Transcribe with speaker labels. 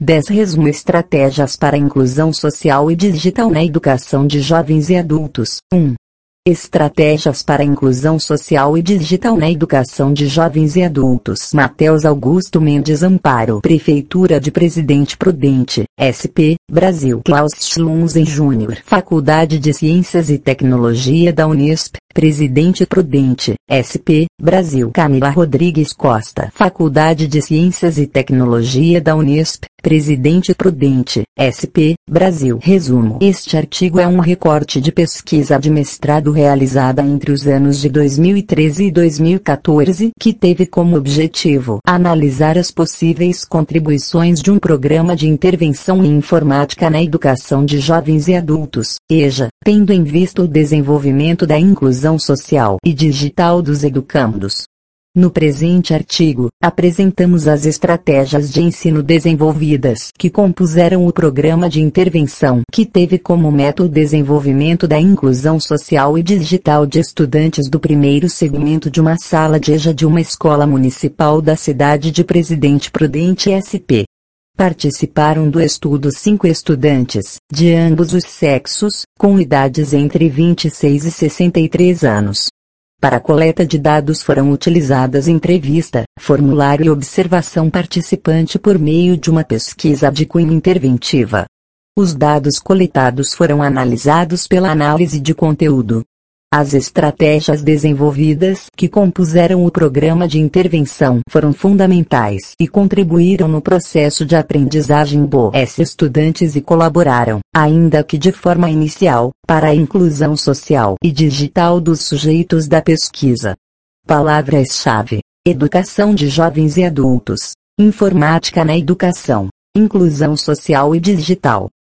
Speaker 1: 10 Resumo estratégias para a inclusão social e digital na educação de jovens e adultos. 1. Estratégias para a inclusão social e digital na educação de jovens e adultos. Matheus Augusto Mendes Amparo, Prefeitura de Presidente Prudente, SP, Brasil. Klaus Schlunzen Jr., Faculdade de Ciências e Tecnologia da Unesp, Presidente Prudente, SP, Brasil. Camila Rodrigues Costa, Faculdade de Ciências e Tecnologia da Unesp, Presidente Prudente, SP, Brasil. Resumo: este artigo é um recorte de pesquisa de mestrado realizada entre os anos de 2013 e 2014, que teve como objetivo analisar as possíveis contribuições de um programa de intervenção em informática na educação de jovens e adultos, EJA, tendo em vista o desenvolvimento da inclusão social e digital dos educandos. No presente artigo, apresentamos as estratégias de ensino desenvolvidas que compuseram o programa de intervenção que teve como meta o desenvolvimento da inclusão social e digital de estudantes do primeiro segmento de uma sala de EJA de uma escola municipal da cidade de Presidente Prudente SP. Participaram do estudo 5 estudantes, de ambos os sexos, com idades entre 26 e 63 anos. Para a coleta de dados foram utilizadas entrevista, formulário e observação participante por meio de uma pesquisa de cunho interventiva. Os dados coletados foram analisados pela análise de conteúdo. As estratégias desenvolvidas que compuseram o programa de intervenção foram fundamentais e contribuíram no processo de aprendizagem dos estudantes e colaboraram, ainda que de forma inicial, para a inclusão social e digital dos sujeitos da pesquisa. Palavras-chave: educação de jovens e adultos, informática na educação, inclusão social e digital.